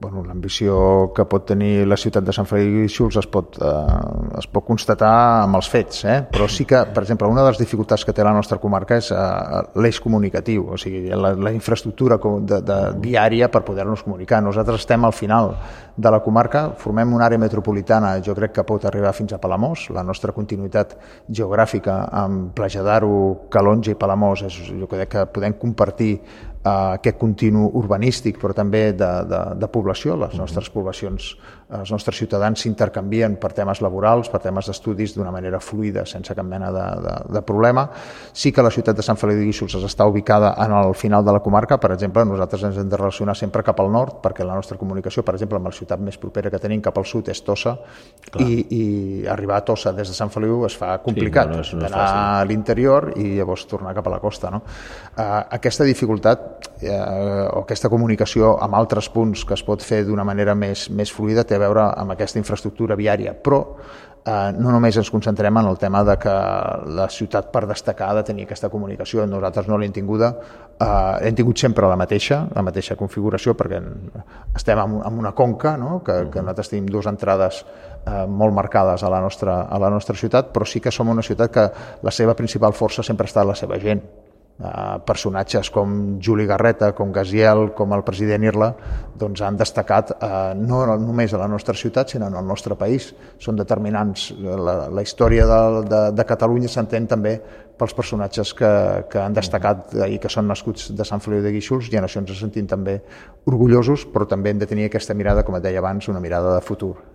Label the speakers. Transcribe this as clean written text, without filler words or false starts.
Speaker 1: Bueno, l'ambició que pot tenir la ciutat de Sant Feliu de Guíxols es pot constatar amb els fets, però sí que, per exemple, una de les dificultats que té la nostra comarca és l'eix comunicatiu, o sigui, la infraestructura viària per poder-nos comunicar. Nosaltres estem al final de la comarca, formem una àrea metropolitana, jo crec que pot arribar fins a Palamós. La nostra continuïtat geogràfica amb Platja d'Aro, Calonge i Palamós, jo crec que podem compartir aquest continu urbanístic, però també de població. Les nostres poblacions, els nostres ciutadans s'intercanvien per temes laborals, per temes d'estudis d'una manera fluida, sense cap mena de problema. Sí que la ciutat de Sant Feliu de Guíxols està ubicada en el final de la comarca. Per exemple, nosaltres ens hem de relacionar sempre cap al nord, perquè la nostra comunicació, per exemple, amb la ciutat més propera que tenim cap al sud és Tossa, i arribar a Tossa des de Sant Feliu es fa complicat, d'anar a l'interior i llavors tornar cap a la costa, no? Aquesta dificultat o aquesta comunicació amb altres punts que es pot fer d'una manera més fluida té a veure amb aquesta infraestructura viària, però no només ens concentrem en el tema de que la ciutat per destacar ha de tenir aquesta comunicació. Nosaltres no l'hem tinguda, hem tingut sempre la mateixa configuració, perquè estem en una conca, no? que nosaltres tenim dues entrades molt marcades a la nostra ciutat, però sí que som una ciutat que la seva principal força sempre ha estat la seva gent. Personatges com Juli Garreta, com Gaziel, com el president Irla, doncs han destacat no només a la nostra ciutat, sinó en el nostre país. Són determinants. La història de Catalunya s'entén també pels personatges que han destacat i que són nascuts de Sant Feliu de Guíxols, i en això ens sentim també orgullosos, però també hem de tenir aquesta mirada, com et deia abans, una mirada de futur.